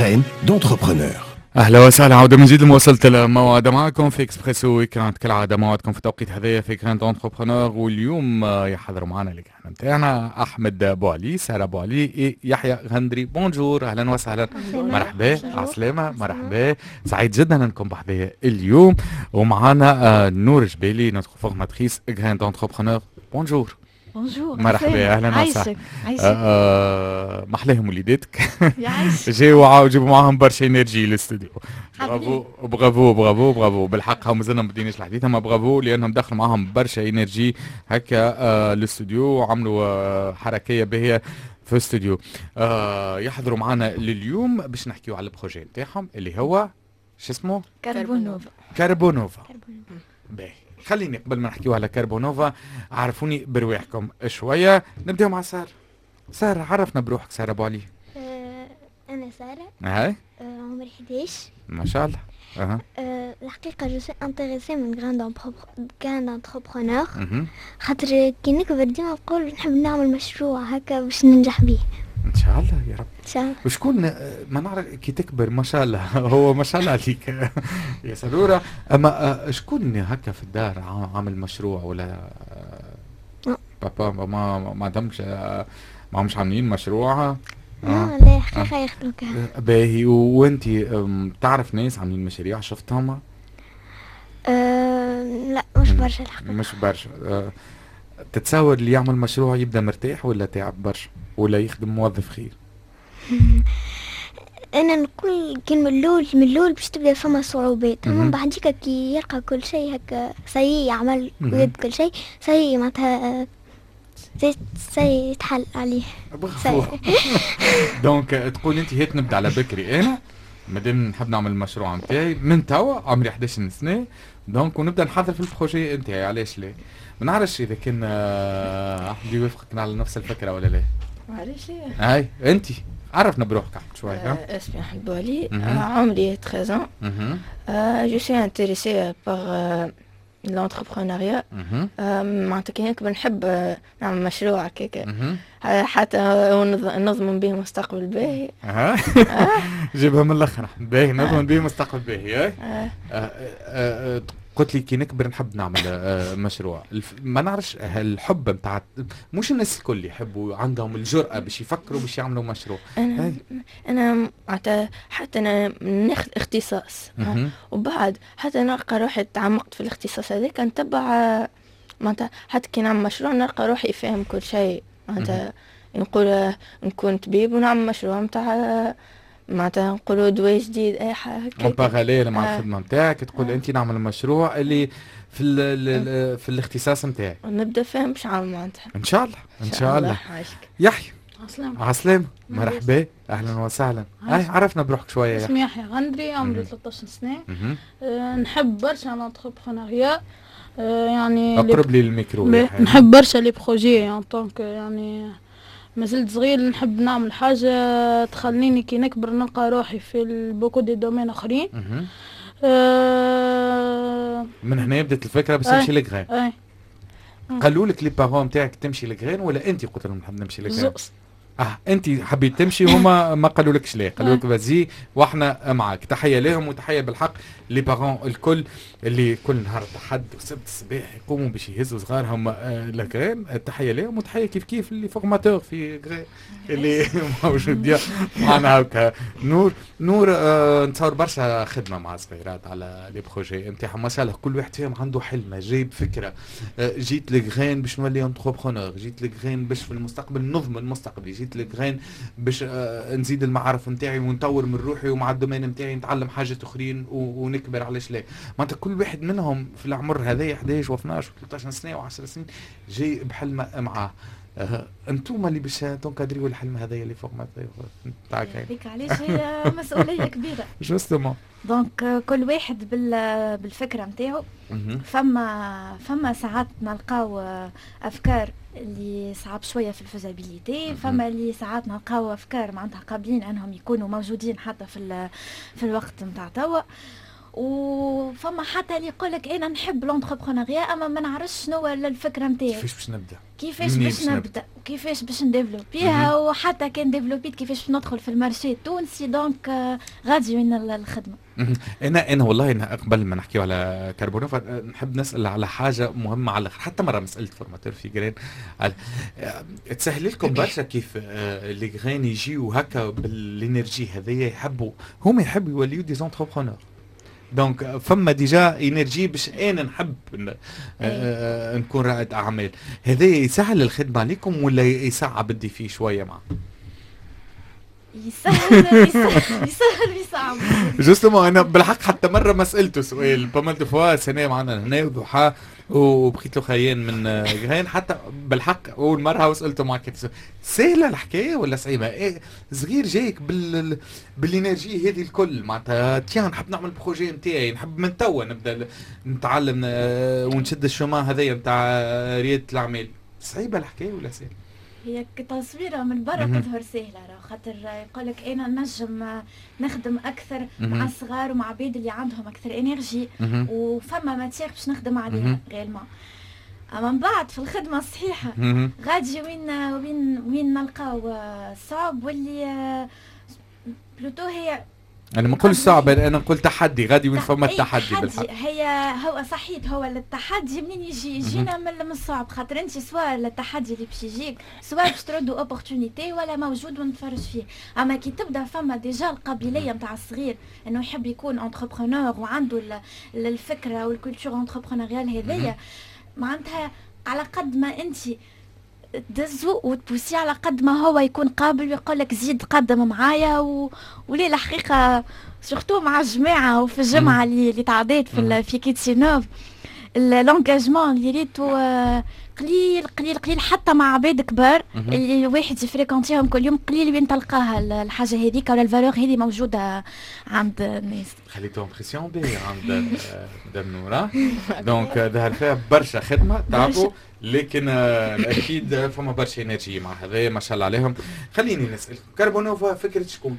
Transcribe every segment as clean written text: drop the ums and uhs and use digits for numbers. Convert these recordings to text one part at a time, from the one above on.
graines d'entrepreneur. اهلا وسهلا، عوده من جديد لمواصلة الموعد معكم في اكسبريسو ويكاند كالعاده. موعدكم في التوقيت هذايا في كراند دونتربرونور، واليوم يحضروا معنا الكهنة نتاعنا احمد بوعلي، ساره بوعلي، يحيى غندري. بونجور، اهلا وسهلا، مرحبا، عسلامه، مرحبا، سعيد جدا انكم بحذايا اليوم. ومعنا نور جبالي، نوتر فورماتريس كراند دونتربرونور. بونجور. بونجور، مرحبا، اهلا وسهلا. عايشك محلاهم وليداتك. يعيشك. جيبوا معاهم برشا انرجي للاستوديو. برافو برافو برافو برافو، بالحق هم مازلنا ما بديناش الحديث، اما برافو لانهم دخلوا معاهم برشا انرجي هكا للاستوديو، وعملوا حركيه باهيه في الاستوديو. يحضروا معنا لليوم باش نحكيو على البروجي نتاعهم اللي هو شو اسمه؟ كاربونوفا. باهي، خليني قبل ما نحكيو على كاربونوفا عرفوني برواحكم شويه. نبداو مع سارة، عرفنا بروحك. سارة بوعلي. أنا سارة. هاي. عمري 11. ما شاء الله. الحقيقة جو سي انتريسي من كراند انتربرونور، خاطر كي نكبر ديما نقول نحب نعمل مشروع هكا باش ننجح به ان شاء الله يا رب. ان شاء الله. وشكون ما نعرف كي تكبر ما شاء الله هو ما شاء الله عليك يا سرورة، اما شكون هكا في الدار عامل مشروع ولا بابا ما دامش ما همش عاملين مشروع؟ لا حقيقة يخدموا كهذا. باهي، وانت تعرف ناس عاملين مشاريع شفتهم؟ لا مش برشا الحقيقة. مش برشا. تتصور اللي يعمل مشروع يبدا مرتاح ولا تعب برشا ولا يخدم موظف خير؟ انا نقول كان من الاول باش تبدا فما صعوبات، من بعديك كي يلقى كل شيء هكا سي يعمل ويد كل شيء سي معناتها سي يتحل عليه. دونك تقول انت هيك نبدا على بكري، انا مادام نحب نعمل المشروع نتاعي من توا عمري 11 سنه، دونك ونبدا نحضر في البروجي نتاعي. علاش لا؟ ما نعرفش اذا كان احمد يوافقك على نفس الفكره ولا لا. علاش لا؟ هاي انت عرفنا بروحك شوي. اسمي احمد بوعلي، عمري 13 ans. Je suis intéressée par l'entrepreneuriat. معناتها كي نكبر نحب نعمل مشروع هكاك حتى نضمن به مستقبل باهي. جيبها من الاخر. باهي، نضمن به مستقبل باهي. قلت لي كي نكبر نحب نعمل مشروع. ما نعرفش الحب نتاع مش الناس الكل يحبوا عندهم الجرأة باش يفكروا باش يعملوا مشروع. انا حتى انا ناخذ اختصاص وبعد حتى نلقى روحي تعمقت في الاختصاص هذاك نتبع معناتها حتى كي نعمل مشروع نلقى روحي فاهم كل شيء. معناتها نقول نكون طبيب ونعمل مشروع نتاع معناتها نقولوا دواء جديد اي حاجه اون باراليل مع الخدمه نتاعك. تقول انت نعمل المشروع اللي في الاختصاص نتاعي ونبدا فاهم باش نعمل معناتها ان شاء الله. ان شاء الله. يحيى عسلامة، مرحبا، اهلا وسهلا. عرفنا بروحك شويه. اسمي يحيى غندري، عمري 13 سنه. نحب برشا لونتربرونيا، يعني اقرب لي الميكرو. نحب برشا لي بروجي يعني طونك يعني مازلت صغير نحب نعمل حاجة تخليني كي نكبر نلقى روحي في بوكو دي دومين اخرين. من هنا بدات الفكرة بس تمشي لغرين. قالوا لك لي بارون نتاعك تمشي لغرين ولا انت قلت لهم نحب نمشي لغرين؟ انت حبيت تمشي هما ما قالوا لكش ليه، قالوا لك بازي واحنا معاك. تحيه لهم وتحيه بالحق لي بارون الكل اللي كل نهار تحد وسبت الصباح يقوموا باش يهزوا صغارهم لغرين. تحيه لهم وتحيه كيف اللي فورماتور في غرين اللي موجود معنا هكا. نور نتصور برشا خدمه مع صغيرات على لي بروجي نتاعهم ما شاء الله. كل واحد فيهم عنده حلمه، جايب فكره. جيت لغرين باش نولي انتربرونور، جيت لغرين باش في المستقبل نضمن مستقبلي، جيت لغرين باش نزيد المعارف نتاعي ونطور من روحي ومع الدومين نتاعي نتعلم حاجات اخرين ونكبر. علاش لا؟ معناتها كل واحد منهم في العمر هذايا 11 و12 و13 سنه و10 سنين جاي بحلمه معاه. انتوما اللي باش تنكادريو الحلم هذايا اللي فوق ما تاعك هيك. علاش هي مسؤوليه كبيره جوستومون. دونك كل واحد بالفكره نتاعو. فما ساعات نلقاو افكار اللي صعب شويه في الفيزابيليتي، فما اللي ساعات نلقاو افكار معناتها قابلين انهم يكونوا موجودين حتى في الوقت نتاع توا. وفما حتى اللي يقول لك انا نحب لونتربرونيا اما ما نعرفش شنو الفكره نتاعي، كيفاش باش نبدا وكيفاش باش نديفلوبيها، وحتى كان ديفلوبيت كيفاش باش ندخل في المارشي التونسي. دونك غادي من الخدمه. انا والله قبل ما نحكيو على كربونوفا نحب نسال على حاجه مهمه على حتى مره سالت فورماتور في جرين تسهل لكم برشا كيف لي غرين يجيو هكا بالانرجي هذيا يحبوا يوليو دي زونتربرونور. دونك فما ديجا انرجي باش انا نحب نكون رائد اعمال. هذا يسهل الخدمه عليكم ولا يصعب بدي فيه شويه معه؟ يسهل جوستومون انا بالحق حتى مره ما سالته سؤال بامال دو فوا سنه معنا هنا وضحى وبقيت له خيان من غين حتى بالحق اول مره وسالته معك سهله الحكايه ولا صعيبه؟ إيه صغير جايك بالانرجي هذه الكل معناتها تيان نحب نعمل بروجي نتاعي، نحب من توا نبدا نتعلم ونشد الشومان هذايا نتاع رياده الاعمال. صعيبه الحكايه ولا سهله؟ هي كتصويره من برا تظهر سهله، خاطر يقول لك انا نجم نخدم اكثر مع الصغار ومع عباد اللي عندهم اكثر انرجي وفما ماتير باش نخدم عليها غيرما. اما من بعد في الخدمه الصحيحه غادي وين نلقاو صعب واللي بلوتو هي انا ما نقولش صعب، انا نقول تحدي. غادي وين فما التحدي بالحق هو صحيت. هو التحدي منين يجينا من الصعب، خاطر انت سواء التحدي اللي باش يجيك سواء باش تردوا اوبورتونيتي ولا موجود ونتفرج فيه. اما كي تبدا فما ديجا القابليه نتاع الصغير انه يحب يكون انتربرونور وعنده الفكره والكولتور انتربرونيال هذيا، معناتها على قد ما انت تدزو وتبوسي على قد ما هو يكون قابل ويقول لك زيد قدم معايا. وليه الحقيقه سورتو مع الجماعه وفي الجمعه اللي تعديت في كيتسينوف لونجاجمون اللي ريتو قليل قليل قليل حتى مع عباد كبار اللي واحد يفريكونتيهم كل يوم قليل وين تلقاها الحاجه هذيك ولا الفالور هذه موجوده عند الناس. خليتهم بريسيون بي عند مدام نورا. دونك ظهر فيها برشا خدمه تعبوا، لكن اكيد فما برشا انرجي مع هذا ما شاء الله عليهم. خليني نسال كربونوفا فكره شكون؟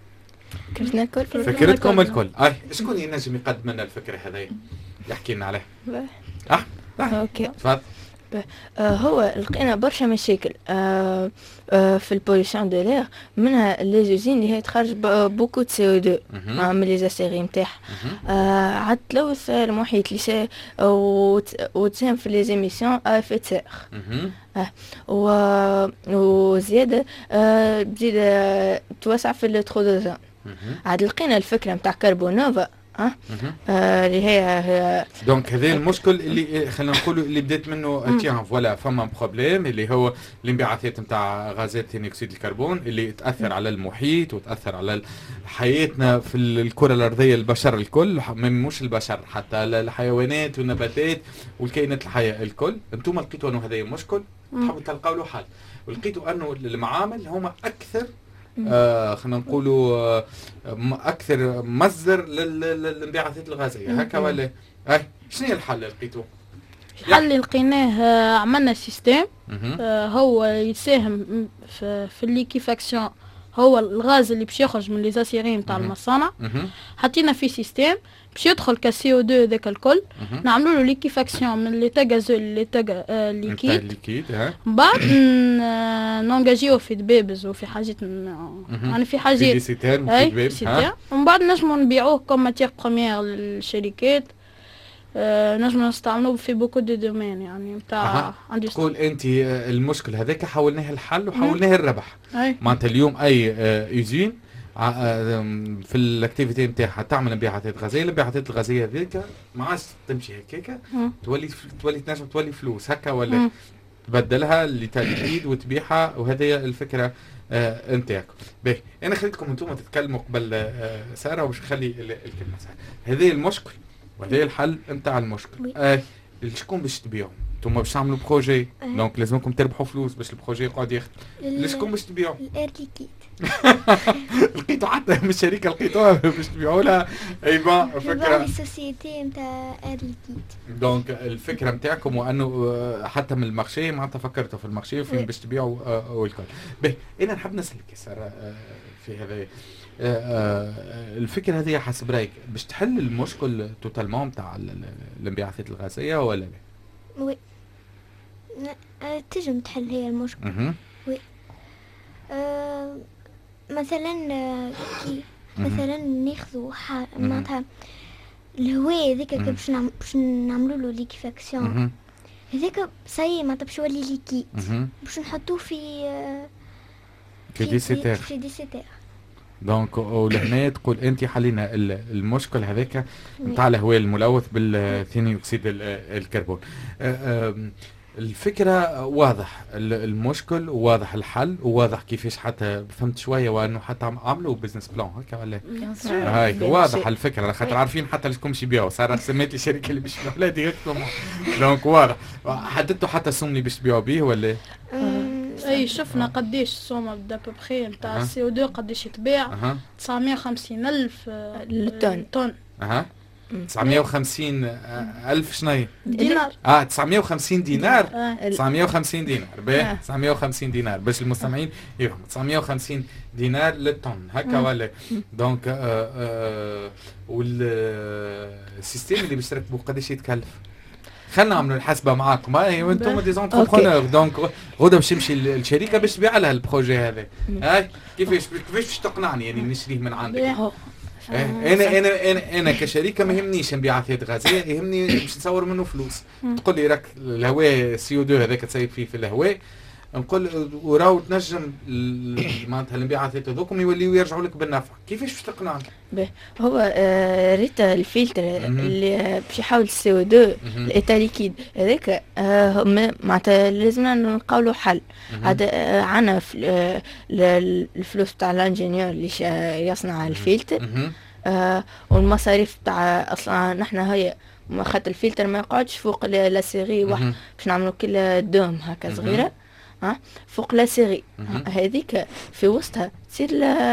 فكرتكم الكل. شكون ينجم يقدم لنا الفكره هذه يحكي لنا عليها؟ اوكي تفضل. هو لقينا برشا مشاكل في البوليسيون دو لير، منها لي زوزين اللي هي تخرج بوكو دو سي او 2 من لي زاسيري نتاعها، عاد تلوث المحيط اللي وتساهم في لي زيميسيون افيت سير، وزياده تزيد توسع في الترودوزون. عاد لقينا الفكره نتاع كربونوفا اللي هي دونك هذا المشكل اللي خلينا نقولوا اللي بدات منه تيان فوالا فما بروبليم اللي هو الانبعاثات نتاع غازات ثاني اكسيد الكربون اللي تاثر على المحيط وتاثر على حياتنا في الكره الارضيه، البشر الكل مش البشر حتى الحيوانات والنباتات والكائنات الحيه الكل. انتم لقيتوا انه هذا مشكل تحبوا تلقاو له حل، ولقيتوا انه المعامل هما اكثر خلينا نقولوا اكثر مصدر للانبعاثات الغازيه هكا ولا شنو هي الحل اللي لقيتوه؟ الحل اللي لقيناه عملنا سيستم هو يساهم في الليكيفاكسيون، هو الغاز اللي باش يخرج من لي زاسيرين تاع المصانع حطينا فيه سيستم باش يدخل كسي او 2 ذاك الكل، نعملوا له ليكيفاكسيون من لي غازول لي ليكيد من بعد نونجاجيو في دبابز وفي حاجات يعني في حاجات في دبابز ومن بعد نجموا نبيعوه كوم ماتير بروميير للشركات، نجموا نستعملوه في بوكو دو دومين يعني نتاع تقول انت المشكل هذاك حولناه الحل وحولناه الربح. معناتها اليوم اي يوزين في الاكتيفيتي نتاعها تعمل انبعاثات غازيه، الانبعاثات الغازيه هذيك ما عادش تمشي هكاكا، تولي تنجم تولي فلوس هكا ولا تبدلها لتجديد وتبيعها، وهذه الفكره نتاعكم. باهي انا خليتكم انتم تتكلموا قبل ساره ومش نخلي الكلمه ساره. هذه المشكل وهذا الحل نتاع المشكل. شكون باش تبيعهم؟ انتم باش تعملوا بروجي دونك لازمكم تربحوا فلوس باش البروجي يقعد يخدم. ليشكم باش تبيعوا؟ الاير ليكيد. لقيتوا حتى من الشركه لقيتوها باش تبيعوا لها ايضا فكره السوسيتي نتاع اير ليكيد. دونك الفكره نتاعكم وانه حتى من المارشي معناتها فكرتوا في المارشي وفين باش تبيعوا والكل. باهي انا نحب نسالك يا ساره في هذا الفكره هذه حسب رايك باش تحل المشكل توتالمون نتاع الانبعاثات الغازيه ولا لا؟ وي تنجم تحل هي المشكل. وي مثلا كي مثلا ناخذوا معناتها الهواء هذاك باش نعملوا له ليكيفاكسيون هذاك سي معناتها باش يولي ليكيد باش نحطوه في ديسيتير. دونك ولهنا تقول انت حلينا المشكل هذاك نتاع الهواء الملوث بالثاني اكسيد الكربون. الفكره واضح المشكل وواضح الحل وواضح كيفاش حتى فهمت شويه وانه حتى عملوا بزنس بلان هكا ولا هاي واضح الفكره خاطر عارفين حتى لشكم باش يبيعوا. صار سميت لي الشركه اللي باش يبيعوا ديريكتومون دونك واضح. حددتوا حتى السوم اللي باش تبيعوا به ولا؟ اي شفنا قديش السومه بدا ببخي نتاع السي او 2 قديش يتباع 950,000 طن 950,000 شنو دينار 950 دينار 950 دينار باهي 950 دينار باش المستمعين يفهموا 950 دينار للطن هكا ولا دونك والسيستم اللي باش تركبوا قداش يتكلف؟ خلينا نعملوا الحسبه معاكم هاي وانتم دي زونتربرونور دونك غدا باش تمشي الشركه باش تبيع لها البروجي هذا هاي كيفاش باش تقنعني يعني نشريه من عندك؟ انا كشركه ما يهمنيش انبعاثات غازيه يهمني باش نصور منه فلوس. تقول لي راك الهواء سي او 2 هذاك تسيب فيه في الهواء نقول وراو تنجم معناتها الانبعاثات هذوكم يوليو يرجعوا لك بالنفع. كيفاش باش تقنعني؟ هو ريت الفلتر اللي باش يحول السي او 2 الايتا ليكيد هذاك معناتها لازمنا نلقاو له حل. هذا عنا الفلوس تاع الانجينيور اللي يصنع الفلتر والمصاريف تاع اصلا نحن هي خاطر الفلتر ما يقعدش فوق لا سيري واحد باش نعملوا كل دوم هكا صغيره فوق لا سيري هذيك في وسطها تصير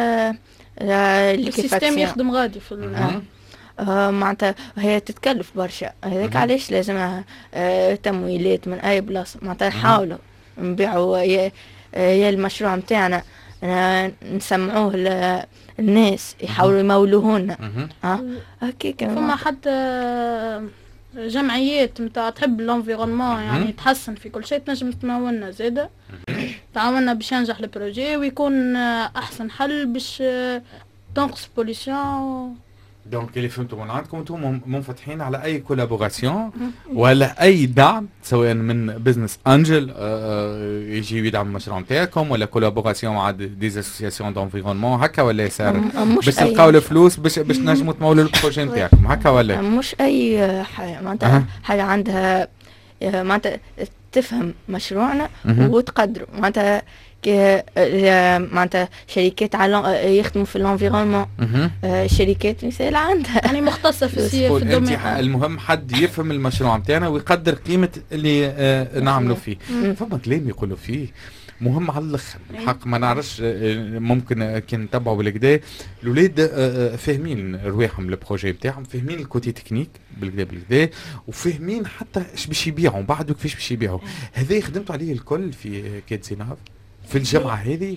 السيستم يخدم غادي في معناتها هي تتكلف برشا هذاك علاش لازم تمويلات من اي بلاصه معناتها نحاولوا نبيعوا يا المشروع نتاعنا نسمعوه الناس يحاولوا يمولوهن هكاك. فما حتى جمعيات نتاع تحب الانفيرونمون يعني تحسن في كل شيء تنجم تمولنا زاده تعاوننا باش ينجح البروجي ويكون احسن حل باش تنقص بوليسيون. دونك اللي فهمتوا من عندكم انتم منفتحين على اي كولابوراسيون ولا اي دعم سواء من بزنس انجل يجي يدعم المشروع نتاعكم ولا كولابوراسيون مع دي اسوسياسيون دونفيرونمون هكا ولا صار باش تلقاو الفلوس باش تنجموا تمولوا البروجي نتاعكم هكا ولا؟ مش اي حاجه معناتها حاجه عندها معناتها تفهم مشروعنا وتقدروا معناتها معناتها شركات يخدموا في الانفيرونمون شركات مثال عندها يعني مختصه في الدومين. المهم حد يفهم المشروع نتاعنا ويقدر قيمه اللي نعملوا فيه. فما كلام يقولوا فيه مهم على الاخر الحق ما نعرفش ممكن كي نتبعوا بالكدا الاولاد فاهمين رواحهم البروجي نتاعهم فاهمين الكوتي تكنيك بالكدا وفاهمين حتى اش باش يبيعوا بعد وكيفاش باش يبيعوا. هذا خدمتوا عليه الكل في كيت زيناب في الجامعه هذه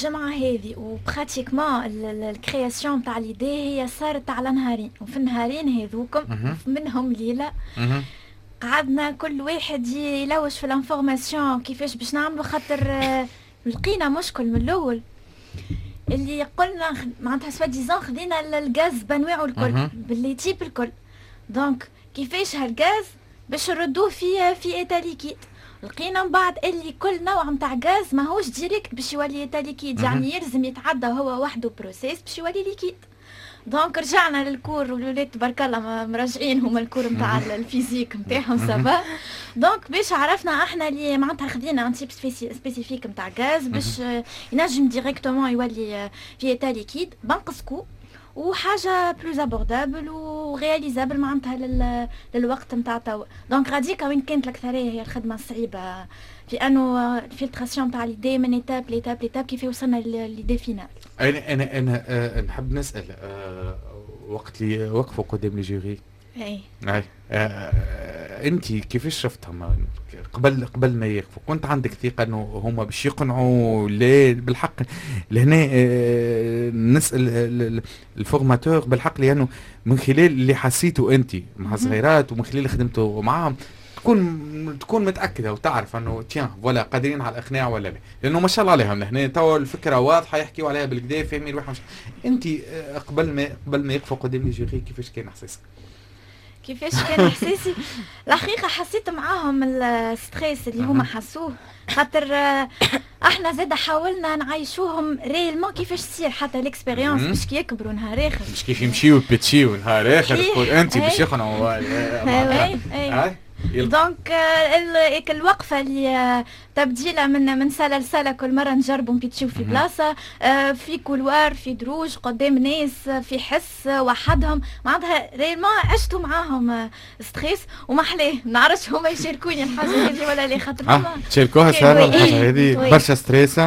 وبراتيكمون الكرياسيون تاع ليدي هي صارت على نهارين وفي النهارين هذوكم منهم ليله قعدنا كل واحد يلوش في الانفورماسيون كيفاش باش نعملوا خاطر لقينا مشكل من الاول اللي قلنا معناتها سوا ديزون خدينا الغاز بانواعه الكل باللي تيب الكل دونك كيفاش هالغاز باش نردوه في ايتا ليكيد. لقينا من بعد اللي كل نوع نتاع غاز ماهوش ديريكت باش يولي ايتا ليكيد يعني يلزم يتعدى هو وحده بروسيس باش يولي ليكيد. دونك رجعنا للكور والولاد تبارك الله مراجعين هما الكور نتاع الفيزيك نتاعهم سافا دونك باش عرفنا احنا اللي معناتها خدينا ان تيب سبيسيفيك نتاع غاز باش ينجم ديريكتومون يولي في ايتا ليكيد بنقص كو وحاجه بلوز ابوردابل ورياليزابل معناتها للوقت نتاع توا. دونك غاديكا وين كانت الاكثريه هي الخدمه الصعيبه في انه الفلتراسيون نتاع ليدي من ايتاب ليتاب كيف وصلنا لليدي فينال. انا نحب نسال وقت اللي وقفوا قدام لي جوري اي انت كيفاش شفتهم قبل ما يقفوا؟ كنت عندك ثقه انه هما باش يقنعوا؟ لا بالحق لهنا نسال الفورماتور بالحق، لانه من خلال اللي حسيته انت مع صغيرات ومن خلال اللي خدمته معاهم تكون متاكده وتعرف انه تيان ولا قادرين على الاقناع ولا لا، لانه ما شاء الله عليهم هنا توا الفكره واضحه يحكيوا عليها بالكدا فاهمين روحهم. انت قبل ما يقفوا قدام لي جوري كيفاش كان احساسك؟ كيفاش كان احساسي؟ الحقيقه حسيت معاهم الستريس اللي هما حسوه، خاطر احنا زاد حاولنا نعيشوهم ريلمون كيفاش تصير حتى الاكسبيريونس باش كي يكبروا نهار اخر، مش كيف يمشيو بيتشيو نهار اخر تقول انت باش يقنعوا. دونك الوقفه اللي تبديله من ساله لساله كل مره نجربوا نبيتشيو في بلاصه، في كولوار، في دروج قدام ناس، في حس وحدهم، معناتها ريلمون عشتوا معاهم ستريس وما حلاه. ما نعرفش هما يشاركوني الحاجه هذه ولا لا، خاطر تشاركوها ساره الحاجه هذه برشا ستريس.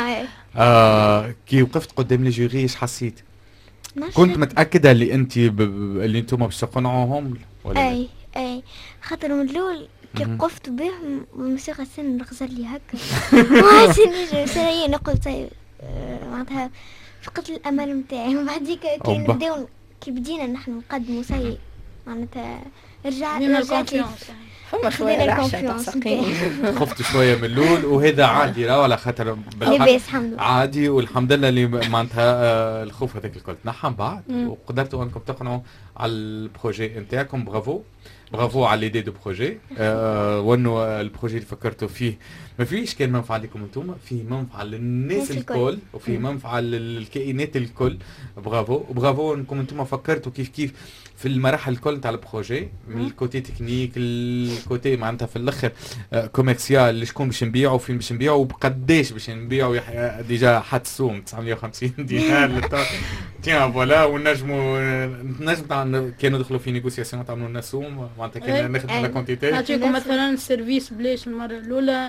كي وقفت قدام لي جوري ايش حسيت؟ كنت متاكده اللي انت اللي انتم باش تقنعوهم ولا اي خاطر من الاول كي وقفت بهم الموسيقى سن غزل لي هكا وعشان سريع نقول طيب معناتها فقدت الامل نتاعي. وبعديك كي نبداو كي بدينا نحن نقدموا سي معناتها رجعت فما شويه رعشه خفت شويه من الاول وهذا عادي راه على خاطر عادي، والحمد لله اللي معناتها الخوف هذاك الكل تنحى بعد وقدرتوا انكم تقنعوا على البروجي نتاعكم. برافو على ليدي دو بروجي. وانه البروجي اللي فكرتوا فيه ما فيش كان منفعه لكم انتم، فيه منفعه للناس الكل وفيه منفعه للكائنات الكل. برافو انكم انتم فكرتوا كيف في المراحل الكل تاع البروجي، من الكوتي تكنيك الكوتي معناتها في الاخر كوميرسيال، شكون باش نبيعوا فين باش نبيعوا وبقداش باش نبيعوا. ديجا حد السوم 950 دينار تيان فوالا. ونجموا كانوا دخلوا في نيغوسياسيون تعملوا لنا سوم معناتها كان نخدم لا كونتيتي. نعطيكم مثلا السيرفيس بلاش المره الاولى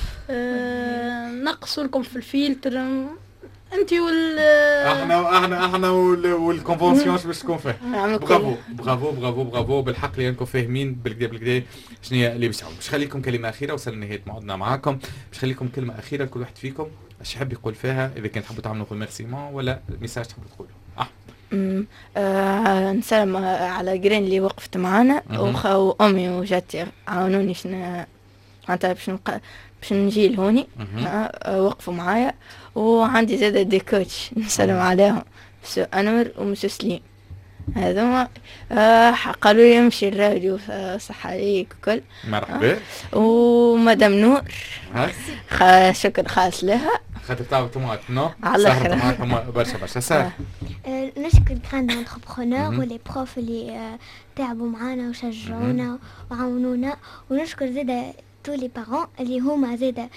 نقصوا لكم في الفلتر انت احنا والكونفونسيون باش تكون فيه. برافو بالحق لانكم فاهمين بالكدا شنو هي اللي باش خليكم كلمه اخيره وصلنا نهايه موعدنا معاكم. باش خليكم كلمه اخيره لكل واحد فيكم ايش يحب يقول فيها، اذا كان تحبوا تعملوا ريميرسيمون ولا ميساج تحبوا تقولوا. نسلم على جرين اللي وقفت معانا وامي وجاتي عاونوني شنو معناتها باش نجي لهوني وقفوا معايا. وعندي زاده دي كوتش نسلم عليهم مسو انور ومسو سليم، هذوما قالوا لي امشي الراديو صح عليك وكل. مرحبا. ومدام نور شكر خاص لها خاطر تعاود طماط نو على خير برشا سهل. نشكر كراند انتربرونور ولي بروف اللي تعبوا معانا وشجعونا وعاونونا، ونشكر زاده tous les parents اللي هما زاده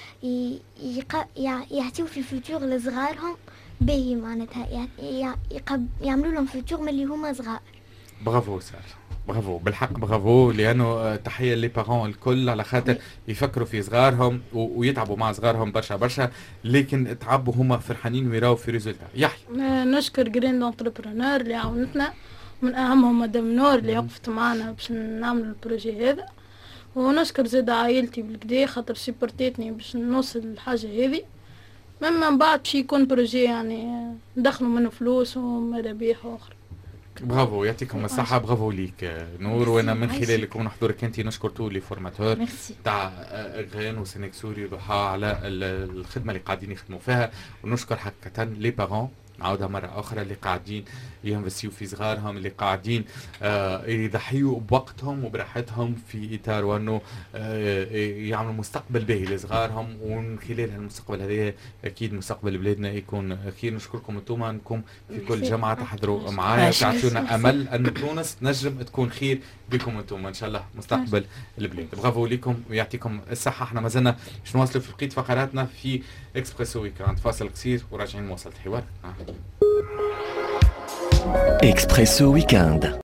يعطيو في الفيتور لصغارهم باهي معناتها يعملوا لهم فيتور من اللي هما صغار. برافو سار، برافو بالحق برافو، لانه تحيه لي بارون الكل على خاطر يفكروا في صغارهم ويتعبوا مع صغارهم برشا، لكن تعبوا هما فرحانين ويراو في ريزولتا. يحيى نشكر جرين انتربرونور اللي عاونتنا، من اهمهم مدام نور اللي وقفت معنا باش نعمل البروجي هذا، ونشكر زاد عائلتي بالكدا خاطر سيبورتيتني باش نوصل الحاجه هذه. من بعد باش يكون بروجي يعني ندخلوا منه فلوس ومرابيح اخرى. برافو يعطيكم الصحة. برافو ليك نور. وانا من خلالك ومن حضورك انت نشكر تو لي فورماتور تاع غرين وسينكسوري ضحى على الخدمة اللي قاعدين يخدموا فيها، ونشكر حقيقة لي بارون نعاودها مرة أخرى اللي قاعدين ينفستيو في صغارهم، اللي قاعدين يضحيوا بوقتهم وبراحتهم في إطار وأنه يعملوا مستقبل باهي لصغارهم، ومن خلال هالمستقبل هذا أكيد مستقبل بلادنا يكون خير. نشكركم أنتم أنكم في كل جمعة تحضروا معايا تعطيونا أمل أن تونس نجم تكون خير بكم أنتم إن شاء الله مستقبل البلاد. برافو لكم ويعطيكم الصحة. احنا ما زلنا باش نواصلوا في بقية فقراتنا في اكسبريسو ويكراند. فاصل قصير وراجعين نواصل الحوار. اكسبريسو ويكاند.